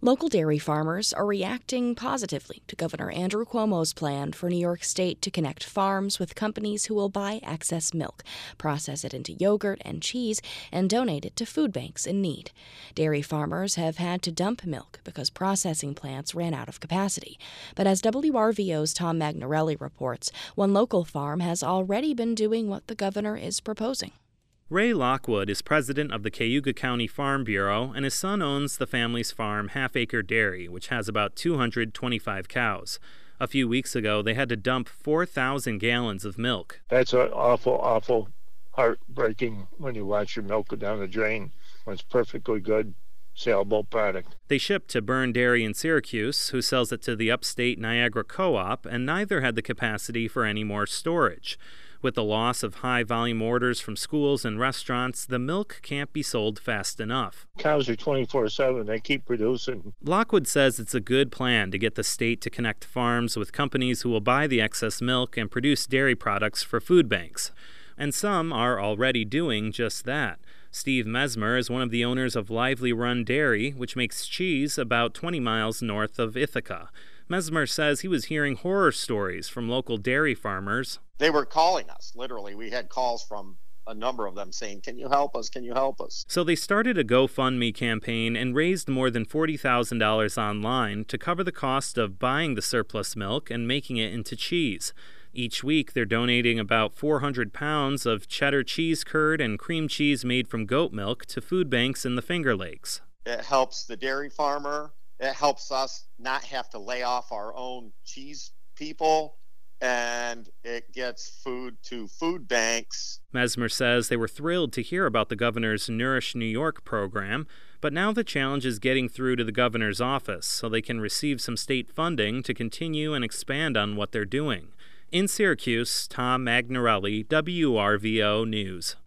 Local dairy farmers are reacting positively to Governor Andrew Cuomo's plan for New York State to connect farms with companies who will buy excess milk, process it into yogurt and cheese, and donate it to food banks in need. Dairy farmers have had to dump milk because processing plants ran out of capacity. But as WRVO's Tom Magnarelli reports, one local farm has already been doing what the governor is proposing. Ray Lockwood is president of the Cayuga County Farm Bureau, and his son owns the family's farm, Half Acre Dairy, which has about 225 cows. A few weeks ago, they had to dump 4,000 gallons of milk. That's awful heartbreaking when you watch your milk go down the drain when it's perfectly good, saleable product. They shipped to Byrne Dairy in Syracuse, who sells it to the upstate Niagara Co-op, and neither had the capacity for any more storage. With the loss of high-volume orders from schools and restaurants, the milk can't be sold fast enough. Cows are 24/7. They keep producing. Lockwood says it's a good plan to get the state to connect farms with companies who will buy the excess milk and produce dairy products for food banks. And some are already doing just that. Steve Mesmer is one of the owners of Lively Run Dairy, which makes cheese about 20 miles north of Ithaca. Mesmer says he was hearing horror stories from local dairy farmers. They were calling us, literally. We had calls from a number of them saying, "Can you help us? Can you help us?" So they started a GoFundMe campaign and raised more than $40,000 online to cover the cost of buying the surplus milk and making it into cheese. Each week, they're donating about 400 pounds of cheddar cheese curd and cream cheese made from goat milk to food banks in the Finger Lakes. It helps the dairy farmer. It helps us not have to lay off our own cheese people, and it gets food to food banks. Mesmer says they were thrilled to hear about the governor's Nourish New York program, but now the challenge is getting through to the governor's office so they can receive some state funding to continue and expand on what they're doing. In Syracuse, Tom Magnarelli, WRVO News.